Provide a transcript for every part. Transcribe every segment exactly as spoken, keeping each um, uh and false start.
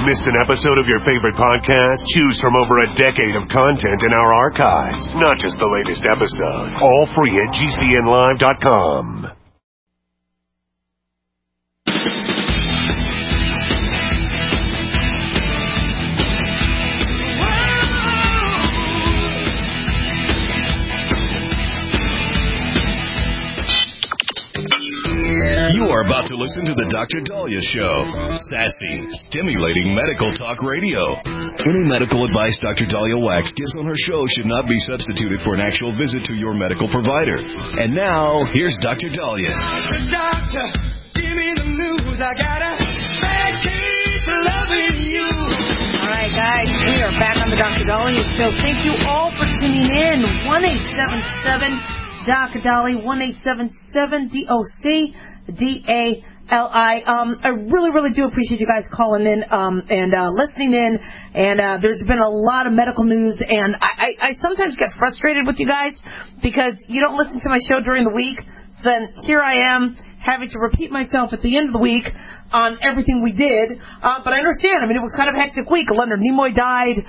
Missed an episode of your favorite podcast? Choose from over a decade of content in our archives, not just the latest episode. All free at G C N live dot com. You are about to listen to the Doctor Dahlia Show. Sassy, stimulating medical talk radio. Any medical advice Doctor Dahlia Wax gives on her show should not be substituted for an actual visit to your medical provider. And now, here's Doctor Dahlia. Doctor, give me the news. I got a bad case of loving you. All right, guys, we are back on the Doctor Dahlia Show. Thank you all for tuning in. one eight seven seven Doc Dahlia, one eight seven seven D O C D A L I. Um, I really, really do appreciate you guys calling in um, and uh, listening in. And uh, there's been a lot of medical news, and I, I, I sometimes get frustrated with you guys because you don't listen to my show during the week. So then here I am having to repeat myself at the end of the week on everything we did. Uh, but I understand. I mean, it was kind of a hectic week. Leonard Nimoy died.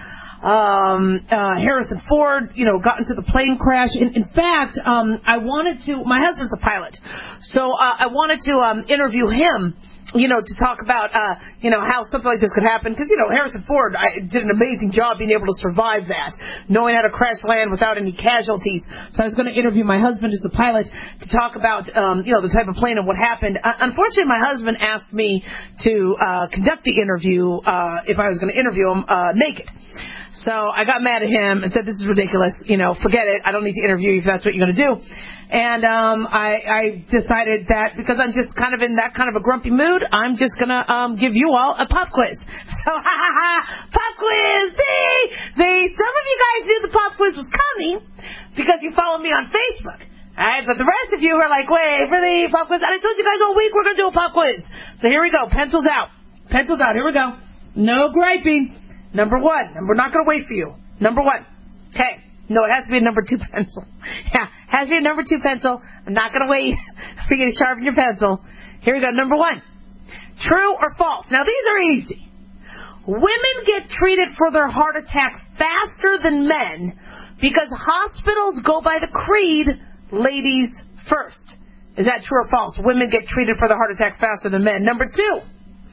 Um, uh, Harrison Ford, you know, got into the plane crash. In, in fact, um, I wanted to, my husband's a pilot, so uh, I wanted to um, interview him, you know, to talk about, uh, you know, how something like this could happen. Because, you know, Harrison Ford I, did an amazing job being able to survive that, knowing how to crash land without any casualties. So I was going to interview my husband who's a pilot to talk about, um, you know, the type of plane and what happened. Uh, unfortunately, my husband asked me to uh, conduct the interview uh, if I was going to interview him uh, naked. So I got mad at him and said, this is ridiculous. You know, forget it. I don't need to interview you if that's what you're going to do. And um, I, I decided that because I'm just kind of in that kind of a grumpy mood, I'm just going to um, give you all a pop quiz. So, ha, ha, ha, pop quiz. See? See, some of you guys knew the pop quiz was coming because you follow me on Facebook. All right, but the rest of you are like, wait, really, pop quiz? And I told you guys all week we're going to do a pop quiz. So here we go. Pencils out. Pencils out. Here we go. No griping. Number one. And we're not going to wait for you. Number one. Okay. No, it has to be a number two pencil. Yeah, it has to be a number two pencil. I'm not going to wait for you to sharpen your pencil. Here we go. Number one. True or false? Now, these are easy. Women get treated for their heart attacks faster than men because hospitals go by the creed, ladies first. Is that true or false? Women get treated for their heart attacks faster than men. Number two.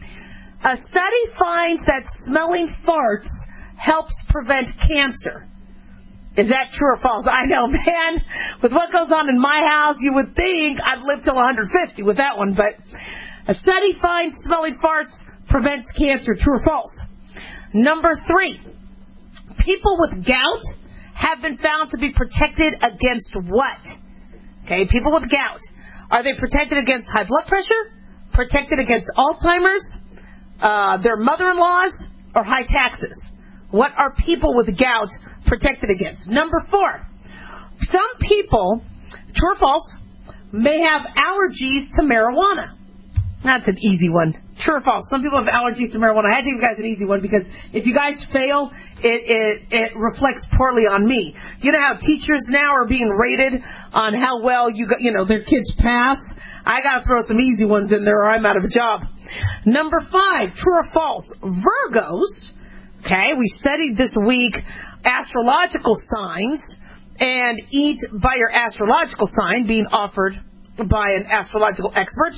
A study finds that smelling farts helps prevent cancer. Is that true or false? I know, man. With what goes on in my house, you would think I'd live till one hundred fifty with that one. But a study finds smelling farts prevents cancer. True or false? Number three. People with gout have been found to be protected against what? Okay, people with gout. Are they protected against high blood pressure? Protected against Alzheimer's? Uh, their mother-in-laws, or high taxes? What are people with gout protected against? Number four, some people, true or false, may have allergies to marijuana. That's an easy one. True or false? Some people have allergies to marijuana. I had to give you guys an easy one because if you guys fail, it, it, it reflects poorly on me. You know how teachers now are being rated on how well you got, you know, their kids pass? I got to throw some easy ones in there or I'm out of a job. Number five, true or false? Virgos, okay, we studied this week astrological signs and eat by your astrological sign being offered by an astrological expert.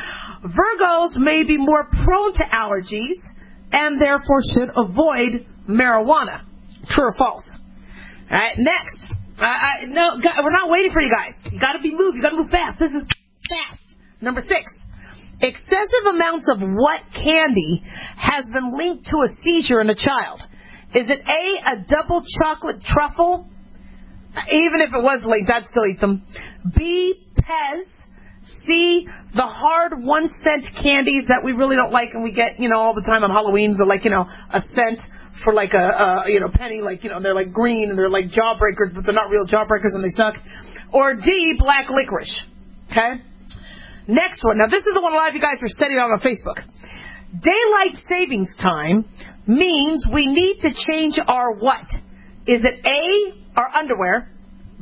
Virgos may be more prone to allergies and therefore should avoid marijuana. True or false? All right, next. Uh, I, no, we're not waiting for you guys. You got to be moved. You got to move fast. This is fast. Number six. Excessive amounts of what candy has been linked to a seizure in a child? Is it A, a double chocolate truffle? Even if it was linked, I'd still eat them. B, Pez. C, the hard one cent candies that we really don't like and we get, you know, all the time on Halloween. They're like, you know, a cent for like a, a, you know, penny, like, you know, they're like green and they're like jawbreakers, but they're not real jawbreakers and they suck. Or D, black licorice. Okay? Next one. Now, this is the one a lot of you guys are studying on on Facebook. Daylight savings time means we need to change our what? Is it A, our underwear,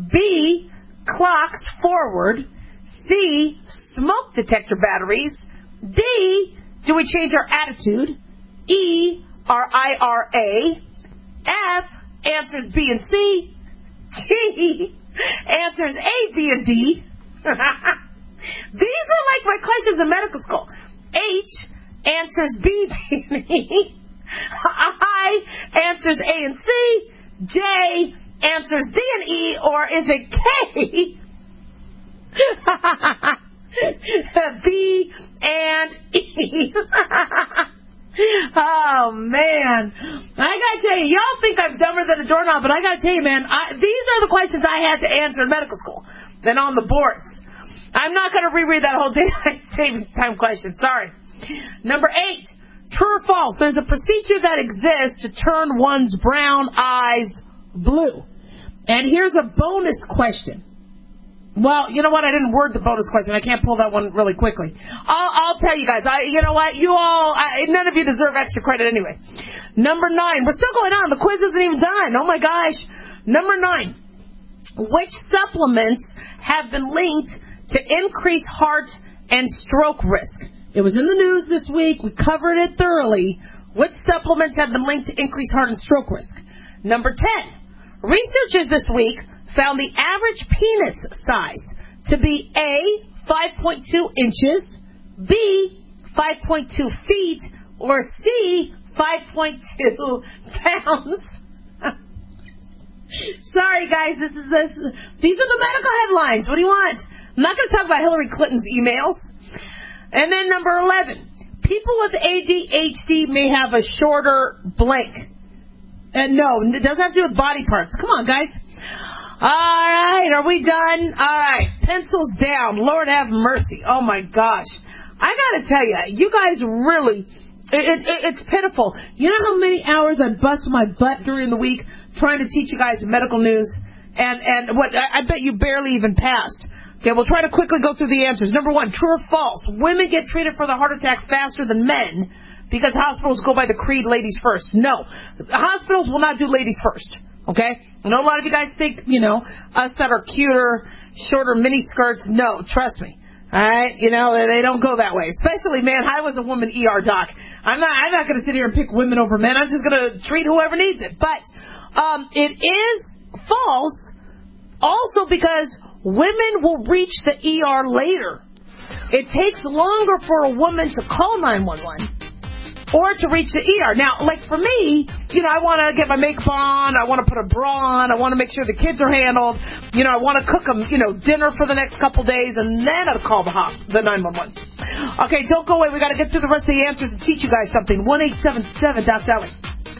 B, clocks forward, C, smoke detector batteries, D, do we change our attitude, E, are I R A. F answers B and C. G answers A, B, and D. These are like my questions in medical school. H answers B, B, and E. I answers A and C. J answers D and E, or is it K? B and E. Oh, man. I gotta tell you, y'all think I'm dumber than a doorknob, but I gotta tell you, man, I, these are the questions I had to answer in medical school than on the boards. I'm not gonna reread that whole daylight savings time question. Sorry. Number eight, true or false? There's a procedure that exists to turn one's brown eyes blue. And here's a bonus question. Well, you know what? I didn't word the bonus question. I can't pull that one really quickly. I'll, I'll tell you guys. I, you know what? You all, I, none of you deserve extra credit anyway. Number nine. We're still going on. The quiz isn't even done. Oh, my gosh. Number nine. Which supplements have been linked to increase heart and stroke risk? It was in the news this week. We covered it thoroughly. Which supplements have been linked to increase heart and stroke risk? Number ten. Researchers this week found the average penis size to be A, five point two inches, B, five point two feet, or C, five point two pounds. Sorry, guys, this is this. These are the medical headlines. What do you want? I'm not going to talk about Hillary Clinton's emails. And then number eleven, people with A D H D may have a shorter blank. And no, it doesn't have to do with body parts. Come on, guys. All right, are we done? All right, pencils down. Lord have mercy. Oh, my gosh. I got to tell you, you guys really, it, it, it's pitiful. You know how many hours I bust my butt during the week trying to teach you guys medical news? And, and what I, I bet you barely even passed. Okay, we'll try to quickly go through the answers. Number one, true or false? Women get treated for the heart attack faster than men because hospitals go by the creed ladies first. No, hospitals will not do ladies first. Okay? I know a lot of you guys think, you know, us that are cuter, shorter mini skirts. No, trust me. All right? You know, they don't go that way. Especially, man, I was a woman E R doc. I'm not I'm not going to sit here and pick women over men. I'm just going to treat whoever needs it. But um, it is false also because women will reach the E R later. It takes longer for a woman to call nine one one. Or to reach the E R. Now, like for me, you know, I want to get my makeup on. I want to put a bra on. I want to make sure the kids are handled. You know, I want to cook them, you know, dinner for the next couple days, and then I'll call the hospital, the nine one one. Okay, don't go away. We got to get through the rest of the answers and teach you guys something. one eight seven seven Doc Dolly.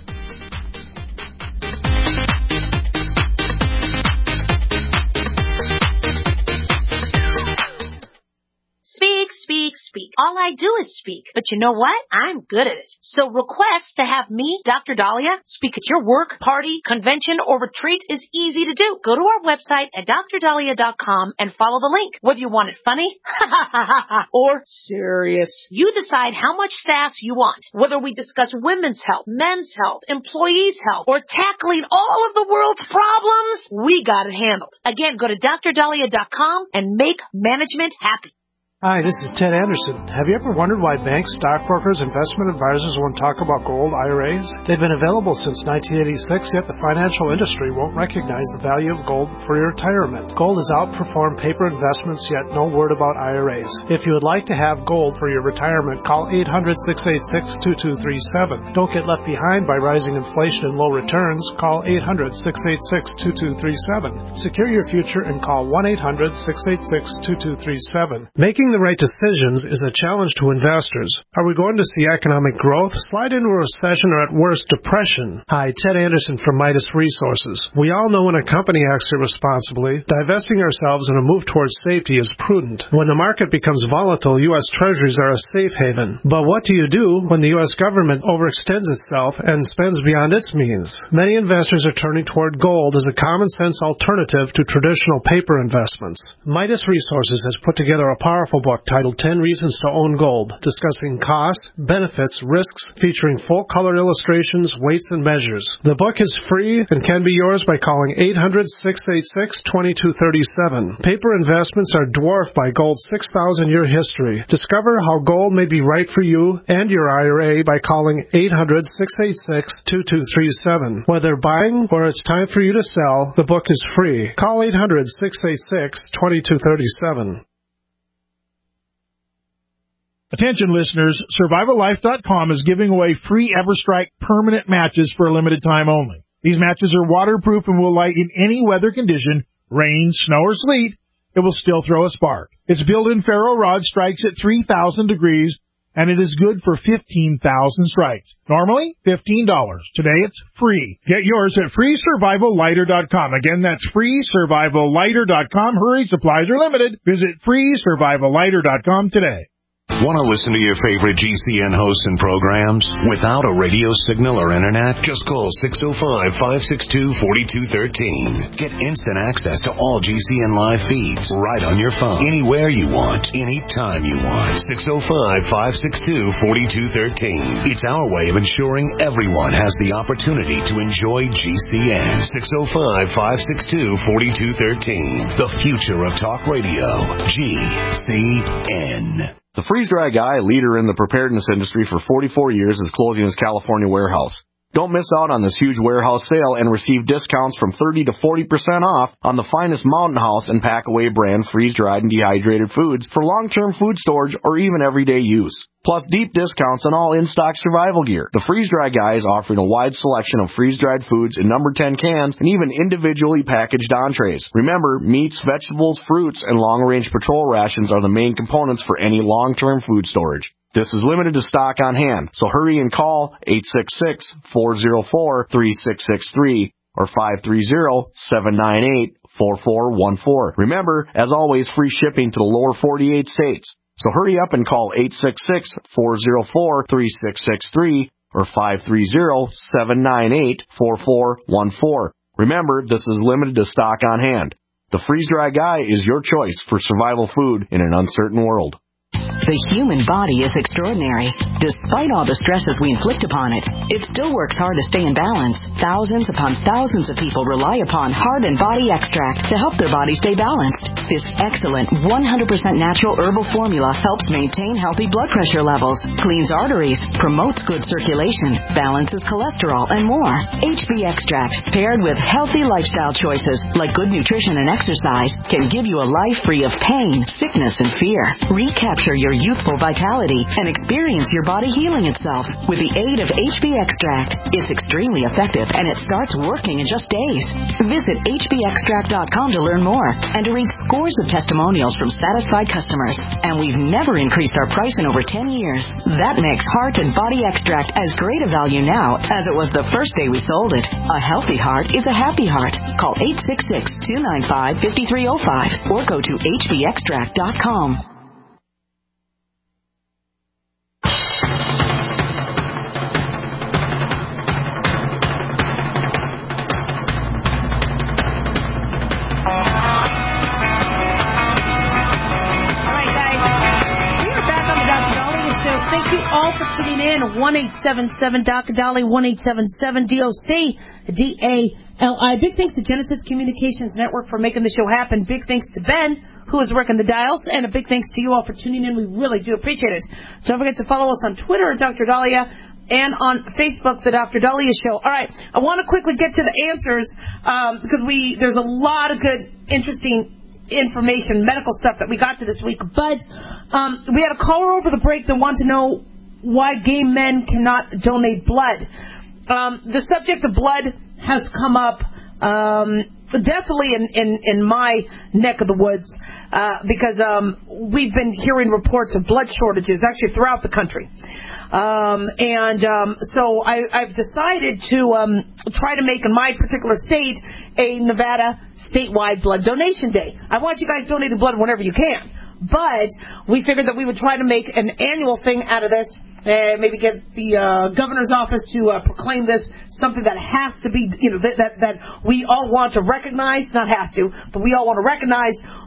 Speak, speak, speak. All I do is speak. But you know what? I'm good at it. So request to have me, Doctor Dahlia, speak at your work, party, convention, or retreat is easy to do. Go to our website at dr dahlia dot com and follow the link. Whether you want it funny or serious, you decide how much sass you want. Whether we discuss women's health, men's health, employees' health, or tackling all of the world's problems, we got it handled. Again, go to dr dahlia dot com and make management happy. Hi, this is Ted Anderson. Have you ever wondered why banks, stockbrokers, investment advisors won't talk about gold I R As? They've been available since nineteen eighty-six, yet the financial industry won't recognize the value of gold for your retirement. Gold has outperformed paper investments, yet no word about I R As. If you would like to have gold for your retirement, call eight hundred, six eight six, two two three seven. Don't get left behind by rising inflation and low returns. Call eight hundred, six eight six, two two three seven. Secure your future and call one eight hundred, six eight six, two two three seven. Making the right decisions is a challenge to investors. Are we going to see economic growth, slide into a recession, or at worst, depression? Hi, Ted Anderson from Midas Resources. We all know when a company acts irresponsibly, divesting ourselves in a move towards safety is prudent. When the market becomes volatile, U S Treasuries are a safe haven. But what do you do when the U S government overextends itself and spends beyond its means? Many investors are turning toward gold as a common sense alternative to traditional paper investments. Midas Resources has put together a powerful book titled ten Reasons to Own Gold, discussing costs, benefits, risks, featuring full-color illustrations, weights, and measures. The book is free and can be yours by calling eight hundred, six eight six, two two three seven. Paper investments are dwarfed by gold's six thousand year history. Discover how gold may be right for you and your I R A by calling eight hundred, six eight six, two two three seven. Whether buying or it's time for you to sell, the book is free. Call eight hundred, six eight six, two two three seven. Attention listeners, Survival Life dot com is giving away free EverStrike permanent matches for a limited time only. These matches are waterproof and will light in any weather condition, rain, snow, or sleet. It will still throw a spark. Its built-in ferro rod strikes at three thousand degrees, and it is good for fifteen thousand strikes. Normally, fifteen dollars. Today, it's free. Get yours at free survival lighter dot com. Again, that's free survival lighter dot com. Hurry, supplies are limited. Visit free survival lighter dot com today. Want to listen to your favorite G C N hosts and programs without a radio signal or internet? Just call six oh five, five six two, four two one three. Get instant access to all G C N live feeds right on your phone, anywhere you want, anytime you want. six oh five, five six two, four two one three. It's our way of ensuring everyone has the opportunity to enjoy G C N. six oh five, five six two, four two one three. The future of talk radio. G C N. The Freeze-Dry Guy, leader in the preparedness industry for forty-four years, is closing his California warehouse. Don't miss out on this huge warehouse sale and receive discounts from thirty to forty percent off on the finest Mountain House and Packaway brand freeze-dried and dehydrated foods for long-term food storage or even everyday use. Plus deep discounts on all in-stock survival gear. The Freeze-Dry Guy is offering a wide selection of freeze-dried foods in number ten cans and even individually packaged entrees. Remember, meats, vegetables, fruits, and long-range patrol rations are the main components for any long-term food storage. This is limited to stock on hand, so hurry and call eight six six, four oh four, three six six three or five three zero, seven nine eight, four four one four. Remember, as always, free shipping to the lower forty-eight states. So hurry up and call eight six six, four oh four, three six six three or five three zero, seven nine eight, four four one four. Remember, this is limited to stock on hand. The Freeze-Dry Guy is your choice for survival food in an uncertain world. The human body is extraordinary. Despite all the stresses we inflict upon it, it still works hard to stay in balance. Thousands upon thousands of people rely upon Heart and Body Extract to help their body stay balanced. This excellent one hundred percent natural herbal formula helps maintain healthy blood pressure levels, cleans arteries, promotes good circulation, balances cholesterol, and more. H B Extract, paired with healthy lifestyle choices like good nutrition and exercise, can give you a life free of pain, sickness, and fear. Recapture your youthful vitality and experience your body healing itself with the aid of H B Extract. It's extremely effective and it starts working in just days. Visit H B extract dot com to learn more and to read scores of testimonials from satisfied customers. And we've never increased our price in over ten years. That makes Heart and Body Extract as great a value now as it was the first day we sold it. A healthy heart is a happy heart. Call eight six six, two nine five, five three zero five or go to H B extract dot com. All for tuning in. one eight seven seven D O C Dolly, one eight seven seven D O C D A L I. Big thanks to Genesis Communications Network for making the show happen. Big thanks to Ben, who is working the dials, and a big thanks to you all for tuning in. We really do appreciate it. Don't forget to follow us on Twitter at Doctor Dahlia and on Facebook, The Doctor Dahlia Show. All right, I want to quickly get to the answers um, because we there's a lot of good, interesting information, medical stuff that we got to this week. But um, we had a caller over the break that wanted to know why gay men cannot donate blood. Um, the subject of blood has come up um, definitely in, in, in my neck of the woods uh, because um, we've been hearing reports of blood shortages actually throughout the country. Um, and um, so I, I've decided to um, try to make in my particular state a Nevada statewide blood donation day. I want you guys donating blood whenever you can. But we figured that we would try to make an annual thing out of this, and maybe get the uh, governor's office to uh, proclaim this something that has to be, you know, that, that that we all want to recognize, not have to, but we all want to recognize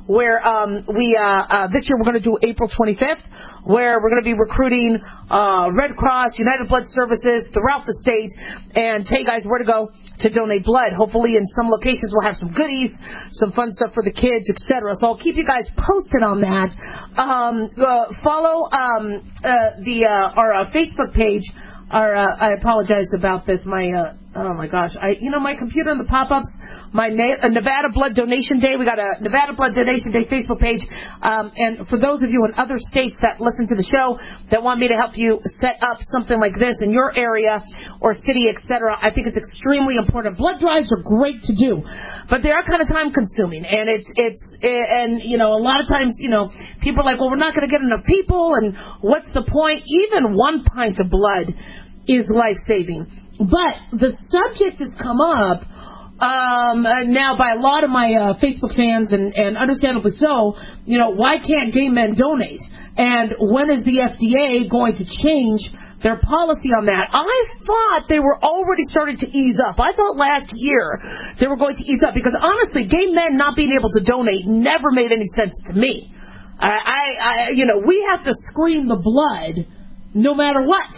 where um, we uh, uh, this year we're going to do April twenty-fifth, where we're going to be recruiting uh, Red Cross, United Blood Services throughout the state, and tell you guys where to go to donate blood. Hopefully in some locations we'll have some goodies, some fun stuff for the kids, et cetera. So I'll keep you guys posted on that. Um, uh, follow um, uh, the uh, our uh, Facebook page. Our, uh, I apologize about this. My uh, oh my gosh, I you know my computer and the pop-ups. My Na- uh, Nevada Blood Donation Day. We got a Nevada Blood Donation Day Facebook page. Um, and for those of you in other states that listen to the show that want me to help you set up something like this in your area or city, et cetera, I think it's extremely important. Blood drives are great to do, but they are kind of time-consuming, and it's it's and you know a lot of times you know people are like, well, we're not going to get enough people, and what's the point? Even one pint of blood is life-saving. But the subject has come up um, now by a lot of my uh, Facebook fans, and, and understandably so. You know, why can't gay men donate? And when is the F D A going to change their policy on that? I thought they were already starting to ease up. I thought last year they were going to ease up because, honestly, gay men not being able to donate never made any sense to me. I, I, I you know, we have to screen the blood no matter what.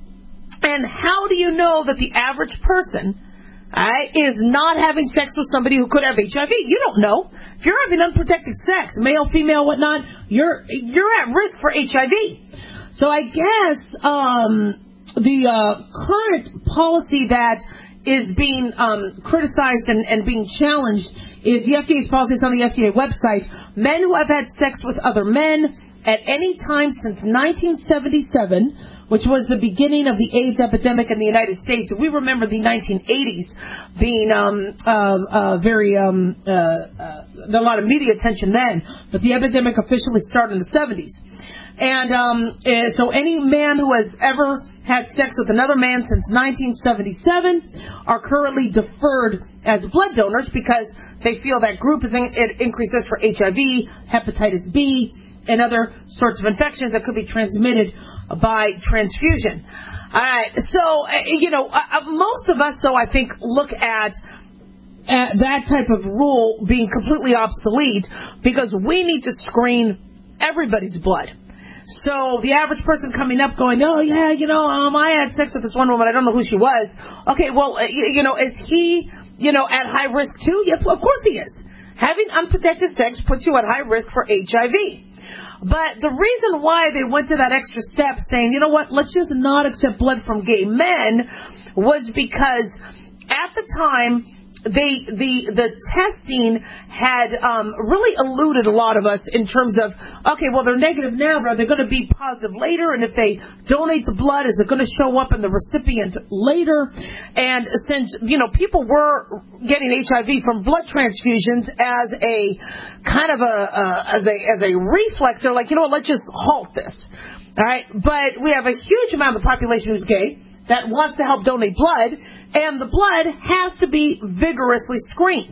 And how do you know that the average person uh, is not having sex with somebody who could have H I V? You don't know. If you're having unprotected sex, male, female, whatnot, you're you're at risk for H I V. So I guess um, the uh, current policy that is being um, criticized and, and being challenged is the F D A's policies on the F D A website. Men who have had sex with other men at any time since nineteen seventy-seven, which was the beginning of the AIDS epidemic in the United States. We remember the nineteen eighties being um, uh, uh, very, um, uh, uh, a lot of media attention then, but the epidemic officially started in the seventies. And um, uh, so any man who has ever had sex with another man since nineteen seventy-seven are currently deferred as blood donors because they feel that group is in, it increases for H I V, hepatitis B, and other sorts of infections that could be transmitted by transfusion. All right, so, uh, you know, uh, most of us, though, I think, look at uh, that type of rule being completely obsolete because we need to screen everybody's blood. So the average person coming up going, oh, yeah, you know, um, I had sex with this one woman. I don't know who she was. Okay, well, uh, you, you know, is he, you know, at high risk, too? Yes, of course he is. Having unprotected sex puts you at high risk for H I V. But the reason why they went to that extra step saying, you know what, let's just not accept blood from gay men was because at the time, they, the the testing had um, really eluded a lot of us in terms of, okay, well, they're negative now, but are they going to be positive later? And if they donate the blood, is it going to show up in the recipient later? And since, you know, people were getting H I V from blood transfusions as a kind of a, uh, as a, as a reflex, they're like, you know what, let's just halt this. All right. But we have a huge amount of the population who's gay that wants to help donate blood, and the blood has to be vigorously screened.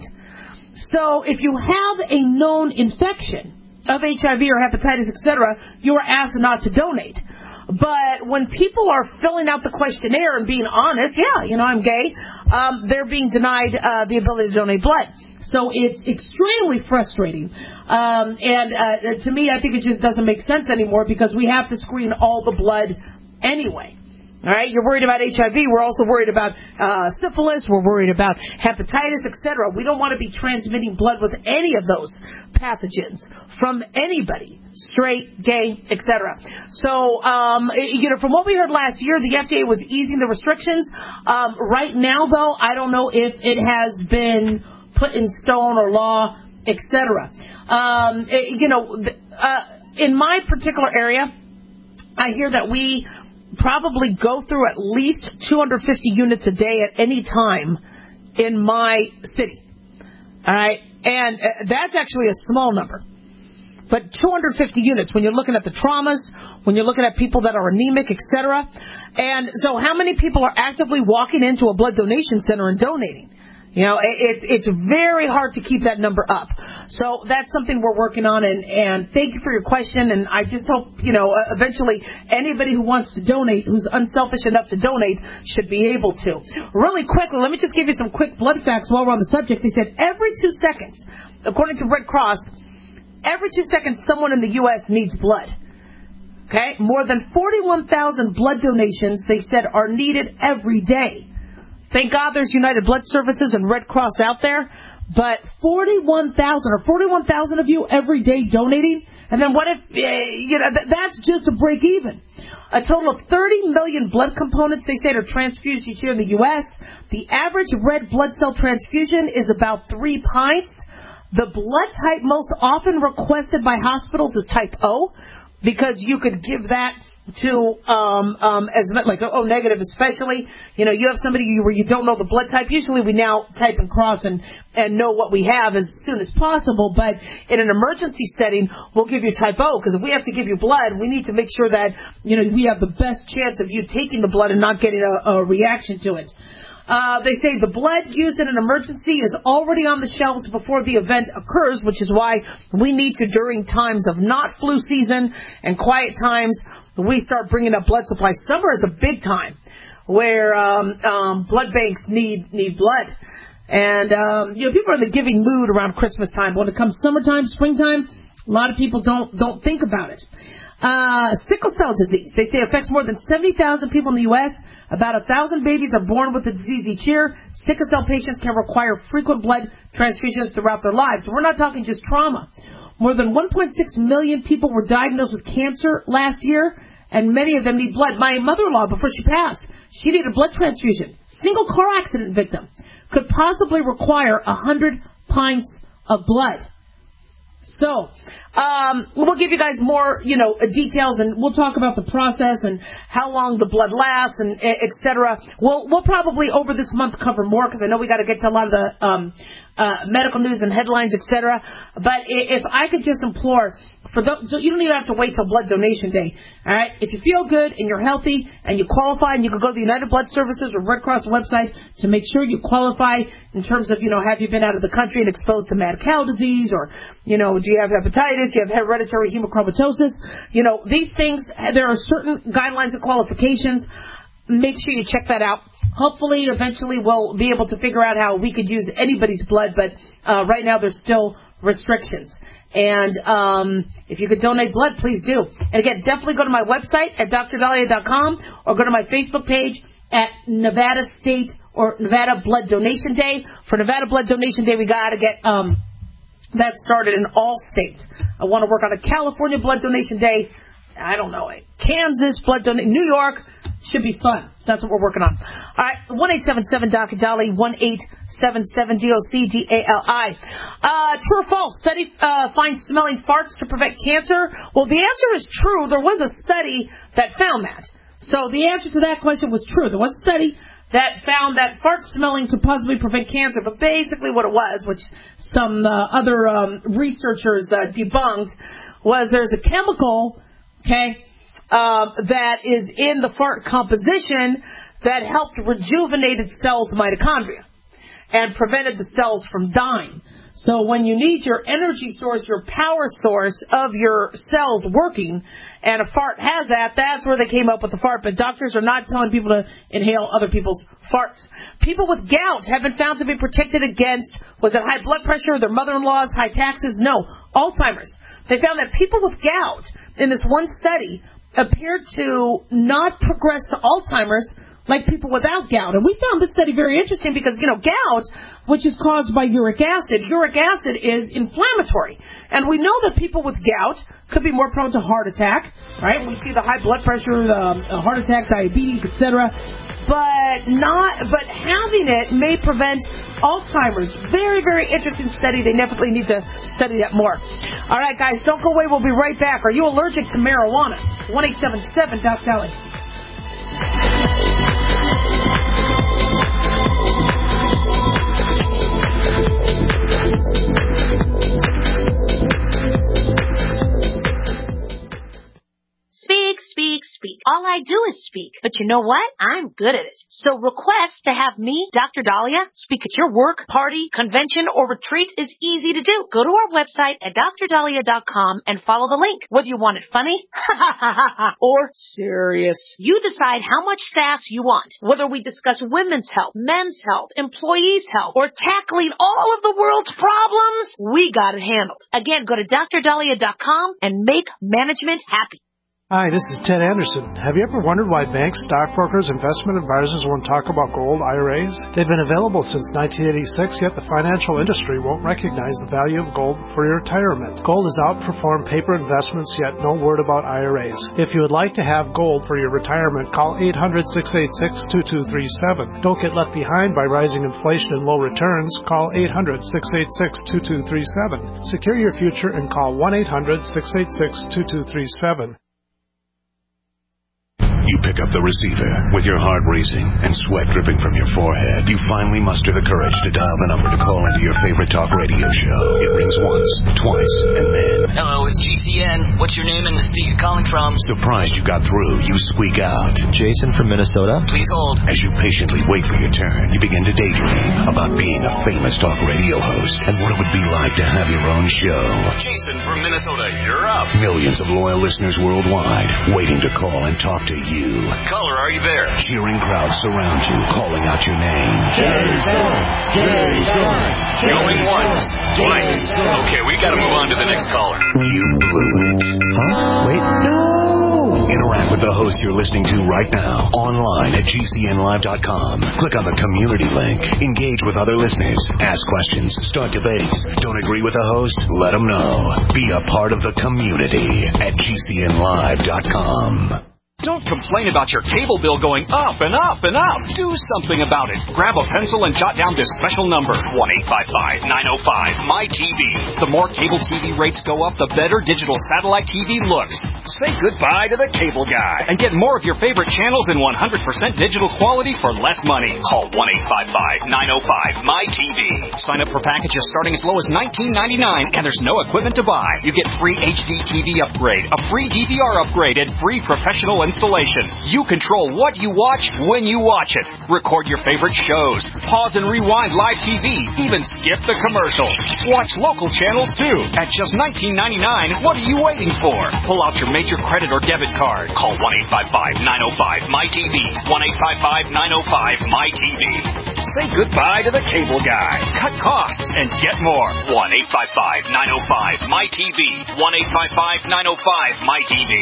So if you have a known infection of H I V or hepatitis, et cetera, you are asked not to donate. But when people are filling out the questionnaire and being honest, yeah, you know, I'm gay, um, they're being denied uh, the ability to donate blood. So it's extremely frustrating. Um, and uh, to me, I think it just doesn't make sense anymore because we have to screen all the blood anyway. All right, you're worried about H I V. We're also worried about uh, syphilis. We're worried about hepatitis, et cetera. We don't want to be transmitting blood with any of those pathogens from anybody, straight, gay, et cetera. So, um, you know, from what we heard last year, the F D A was easing the restrictions. Um, right now, though, I don't know if it has been put in stone or law, et cetera. Um, it, you know, uh, in my particular area, I hear that we probably go through at least two hundred fifty units a day at any time in my city. All right? And uh, that's actually a small number. But two hundred fifty units when you're looking at the traumas, when you're looking at people that are anemic, et cetera. And so how many people are actively walking into a blood donation center and donating? You know, it's it's very hard to keep that number up. So that's something we're working on, and, and thank you for your question, and I just hope, you know, eventually anybody who wants to donate, who's unselfish enough to donate, should be able to. Really quickly, let me just give you some quick blood facts while we're on the subject. They said every two seconds, according to Red Cross, every two seconds, someone in the U S needs blood. Okay? More than forty-one thousand blood donations, they said, are needed every day. Thank God there's United Blood Services and Red Cross out there. But forty-one thousand, or forty-one thousand of you every day donating? And then what if, uh, you know, th- that's just a break even. A total of thirty million blood components, they say, are transfused each year in the U S. The average red blood cell transfusion is about three pints. The blood type most often requested by hospitals is type O, because you could give that to um um as like O negative, especially, you know, you have somebody where you don't know the blood type. Usually we now type and cross and and know what we have as soon as possible, but in an emergency setting we'll give you type O, because if we have to give you blood, we need to make sure that, you know, we have the best chance of you taking the blood and not getting a, a reaction to it. Uh, they say the blood used in an emergency is already on the shelves before the event occurs, which is why we need to, during times of not flu season and quiet times, we start bringing up blood supplies. Summer is a big time where um, um, blood banks need need blood. And, um, you know, people are in the giving mood around Christmas time. When it comes summertime, springtime, a lot of people don't don't think about it. Uh, sickle cell disease, they say, affects more than seventy thousand people in the U S About one thousand babies are born with the disease each year. Sickle cell patients can require frequent blood transfusions throughout their lives. We're not talking just trauma. More than one point six million people were diagnosed with cancer last year, and many of them need blood. My mother-in-law, before she passed, she needed a blood transfusion. Single car accident victim. Could possibly require one hundred pints of blood. So, um, we'll give you guys more, you know, details, and we'll talk about the process and how long the blood lasts, and et cetera. We'll we'll probably over this month cover more, because I know we got to get to a lot of the um, uh, medical news and headlines, et cetera. But if I could just implore, for the, you don't even have to wait till blood donation day. All right, if you feel good and you're healthy and you qualify, and you can go to the United Blood Services or Red Cross website to make sure you qualify in terms of, you know, have you been out of the country and exposed to mad cow disease, or, you know, do you have hepatitis, do you have hereditary hemochromatosis? You know, these things, there are certain guidelines and qualifications. Make sure you check that out. Hopefully, eventually, we'll be able to figure out how we could use anybody's blood, but uh, right now there's still restrictions. And um, if you could donate blood, please do. And again, definitely go to my website at D R Dahlia dot com, or go to my Facebook page at Nevada State or Nevada Blood Donation Day. For Nevada Blood Donation Day, we got to get um, that started in all states. I want to work on a California Blood Donation Day. I don't know, Kansas Blood Donation, New York. Should be fun. So that's what we're working on. All right, one eight seven seven D O C Dali, one eight seven seven D O C D A L I. Uh, true or false? Study uh, finds smelling farts to prevent cancer. Well, the answer is true. There was a study that found that. So the answer to that question was true. There was a study that found that fart smelling could possibly prevent cancer. But basically what it was, which some uh, other um, researchers uh, debunked, was there's a chemical, okay, Um, that is in the fart composition that helped rejuvenate its cells' mitochondria and prevented the cells from dying. So when you need your energy source, your power source of your cells working, and a fart has that, that's where they came up with the fart. But doctors are not telling people to inhale other people's farts. People with gout have been found to be protected against, was it high blood pressure, their mother-in-law's, high taxes? No, Alzheimer's. They found that people with gout, in this one study, appeared to not progress to Alzheimer's like people without gout. And we found this study very interesting because, you know, gout, which is caused by uric acid, uric acid is inflammatory. And we know that people with gout could be more prone to heart attack, right? We see the high blood pressure, the uh, heart attack, diabetes, et cetera. But not, but having it may prevent Alzheimer's. Very, very interesting study. They definitely need to study that more. All right, guys, don't go away. We'll be right back. Are you allergic to marijuana? one eight seven seven D O C Dali. Speak, speak, speak. All I do is speak. But you know what? I'm good at it. So request to have me, Doctor Dahlia, speak at your work, party, convention, or retreat is easy to do. Go to our website at dr dahlia dot com and follow the link. Whether you want it funny or serious, you decide how much sass you want. Whether we discuss women's health, men's health, employees' health, or tackling all of the world's problems, we got it handled. Again, go to dr dahlia dot com and make management happy. Hi, this is Ted Anderson. Have you ever wondered why banks, stockbrokers, investment advisors won't talk about gold I R As? They've been available since nineteen eighty-six, yet the financial industry won't recognize the value of gold for your retirement. Gold has outperformed paper investments, yet no word about I R As. If you would like to have gold for your retirement, call eight hundred, six eight six, two two three seven. Don't get left behind by rising inflation and low returns. Call eight hundred, six eight six, two two three seven. Secure your future and call one eight hundred, six eight six, two two three seven. You pick up the receiver with your heart racing and sweat dripping from your forehead. You finally muster the courage to dial the number to call into your favorite talk radio show. It rings once, twice, and then... Hello, it's G C N. What's your name and the state you're calling from? Surprised you got through, you squeak out. Jason from Minnesota. Please hold. As you patiently wait for your turn, you begin to daydream about being a famous talk radio host and what it would be like to have your own show. Jason from Minnesota, you're up. Millions of loyal listeners worldwide waiting to call and talk to you. Caller, are you there? Cheering crowds surround you, calling out your name. Jason! Jason! Going once, twice. Okay, we gotta move on to the next caller. You blew it. Huh? Wait, no! Interact with the host you're listening to right now, online at G C N live dot com. Click on the community link. Engage with other listeners. Ask questions. Start debates. Don't agree with the host? Let them know. Be a part of the community at G C N live dot com. Don't complain about your cable bill going up and up and up. Do something about it. Grab a pencil and jot down this special number, one eight five five, nine oh five, M Y T V. The more cable T V rates go up, the better digital satellite T V looks. Say goodbye to the cable guy and get more of your favorite channels in one hundred percent digital quality for less money. Call one eight five five, nine oh five, M Y T V. Sign up for packages starting as low as nineteen ninety-nine, and there's no equipment to buy. You get free H D T V upgrade, a free D V R upgrade, and free professional installation. You control what you watch when you watch it. Record your favorite shows. Pause and rewind live T V. Even skip the commercials. Watch local channels too. At just nineteen ninety-nine, what are you waiting for? Pull out your major credit or debit card. Call one eight five five, nine oh five, M Y T V. one eight five five, nine oh five, M Y T V. Say goodbye to the cable guy. Cut costs and get more. one eight five five, nine oh five, M Y T V. one eight five five, nine oh five, M Y T V.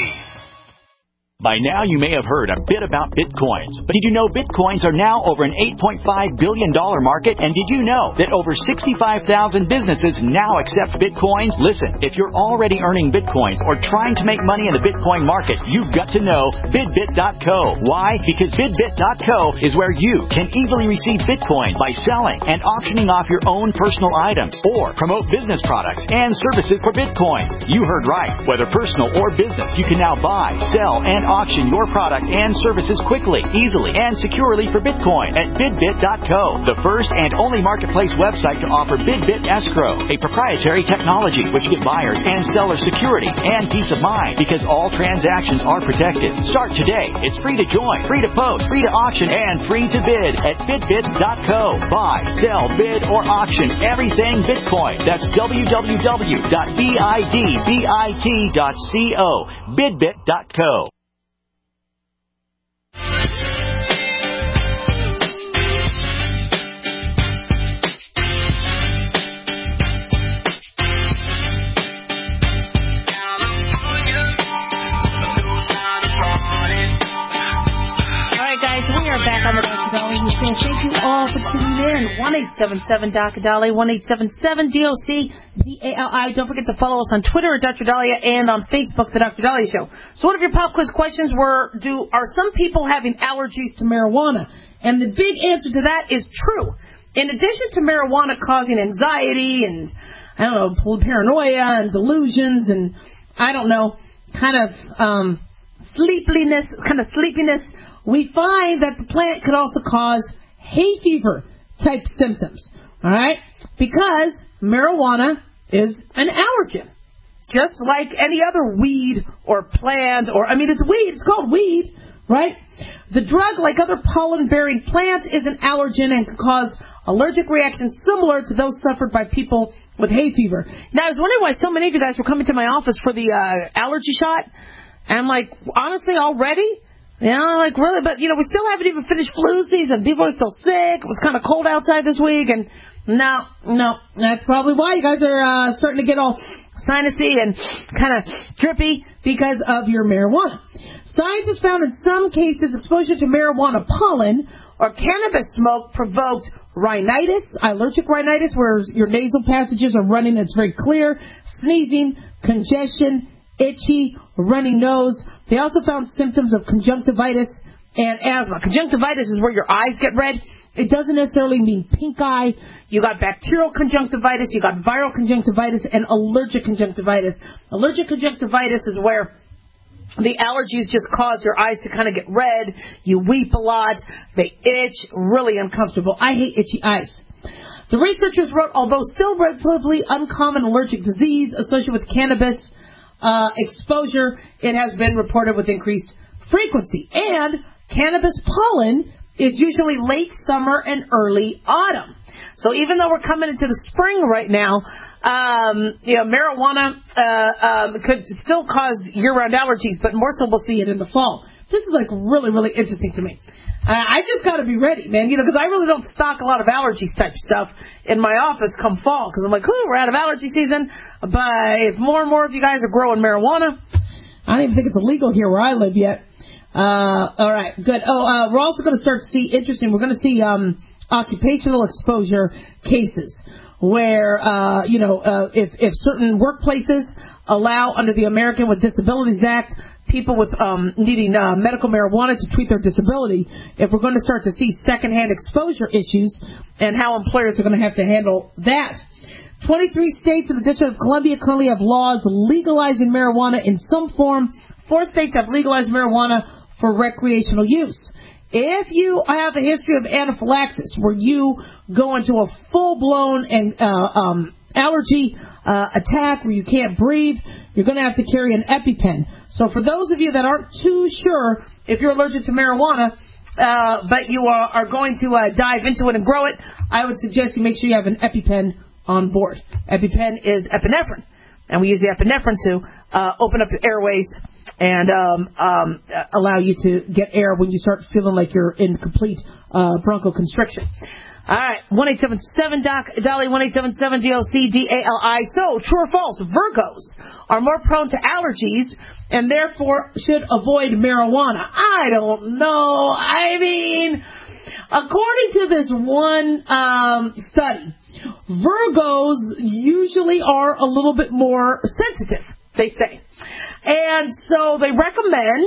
By now, you may have heard a bit about Bitcoins. But did you know Bitcoins are now over an eight point five billion dollars market? And did you know that over sixty-five thousand businesses now accept Bitcoins? Listen, if you're already earning Bitcoins or trying to make money in the Bitcoin market, you've got to know Bidbit dot co. Why? Because Bidbit dot co is where you can easily receive Bitcoin by selling and auctioning off your own personal items or promote business products and services for Bitcoin. You heard right. Whether personal or business, you can now buy, sell, and auction your product and services quickly, easily, and securely for Bitcoin at Bidbit dot co, the first and only marketplace website to offer Bidbit Escrow, a proprietary technology which gives buyers and sellers security and peace of mind because all transactions are protected. Start today. It's free to join, free to post, free to auction, and free to bid at Bidbit dot co. Buy, sell, bid, or auction everything Bitcoin. That's w w w dot bidbit dot co. Bidbit dot co. We are back on the Doctor Dolly Show. Thank you all for tuning in. one eight seven seven Doctor Dolly, one eight seven seven D O C D A L I. Don't forget to follow us on Twitter at Doctor Dahlia and on Facebook, The Doctor Dolly Show. So one of your pop quiz questions were, do are some people having allergies to marijuana? And the big answer to that is true. In addition to marijuana causing anxiety and, I don't know, paranoia and delusions and, I don't know, kind of um, sleepiness, kind of sleepiness, we find that the plant could also cause hay fever type symptoms, all right? Because marijuana is an allergen, just like any other weed or plant, or, I mean, it's weed, it's called weed, right? The drug, like other pollen-bearing plants, is an allergen and can cause allergic reactions similar to those suffered by people with hay fever. Now, I was wondering why so many of you guys were coming to my office for the uh, allergy shot. And I'm like, honestly, already? You know, like, really? But, you know, we still haven't even finished flu season. People are still sick. It was kind of cold outside this week. And no, no, that's probably why you guys are uh, starting to get all sinusy and kind of drippy because of your marijuana. Scientists found in some cases exposure to marijuana pollen or cannabis smoke provoked rhinitis, allergic rhinitis, where your nasal passages are running and it's very clear, sneezing, congestion, itchy, runny nose. They also found symptoms of conjunctivitis and asthma. Conjunctivitis is where your eyes get red. It doesn't necessarily mean pink eye. You got bacterial conjunctivitis, you got viral conjunctivitis, and allergic conjunctivitis. Allergic conjunctivitis is where the allergies just cause your eyes to kind of get red. You weep a lot. They itch. Really uncomfortable. I hate itchy eyes. The researchers wrote, although still relatively uncommon allergic disease associated with cannabis uh, exposure, it has been reported with increased frequency. And cannabis pollen is usually late summer and early autumn. So even though we're coming into the spring right now, um, you know, marijuana uh, um, could still cause year-round allergies, but more so we'll see it in the fall. This is like really, really interesting to me. Uh, I just got to be ready, man, you know, because I really don't stock a lot of allergies type stuff in my office come fall, because I'm like, ooh, we're out of allergy season. But if more and more of you guys are growing marijuana, I don't even think it's illegal here where I live yet. Uh, all right, good. Oh, uh, we're also going to start to see, interesting, we're going to see um, occupational exposure cases where, uh, you know, uh, if, if certain workplaces allow under the American with Disabilities Act people with um, needing uh, medical marijuana to treat their disability, if we're going to start to see secondhand exposure issues and how employers are going to have to handle that. twenty-three states and the District of Columbia currently have laws legalizing marijuana in some form. Four states have legalized marijuana for recreational use. If you have a history of anaphylaxis, where you go into a full-blown and uh, um, allergy uh, attack where you can't breathe, you're going to have to carry an EpiPen. So for those of you that aren't too sure if you're allergic to marijuana, uh, but you are, are going to uh, dive into it and grow it, I would suggest you make sure you have an EpiPen on board. EpiPen is epinephrine, and we use the epinephrine to uh, open up the airways and um, um, allow you to get air when you start feeling like you're in complete uh, bronchoconstriction. All right, one eight seven seven Doc Dolly, one eight seven seven D O C D A L I. So, true or false, Virgos are more prone to allergies and therefore should avoid marijuana. I don't know. I mean, according to this one um, study, Virgos usually are a little bit more sensitive, they say. And so they recommend,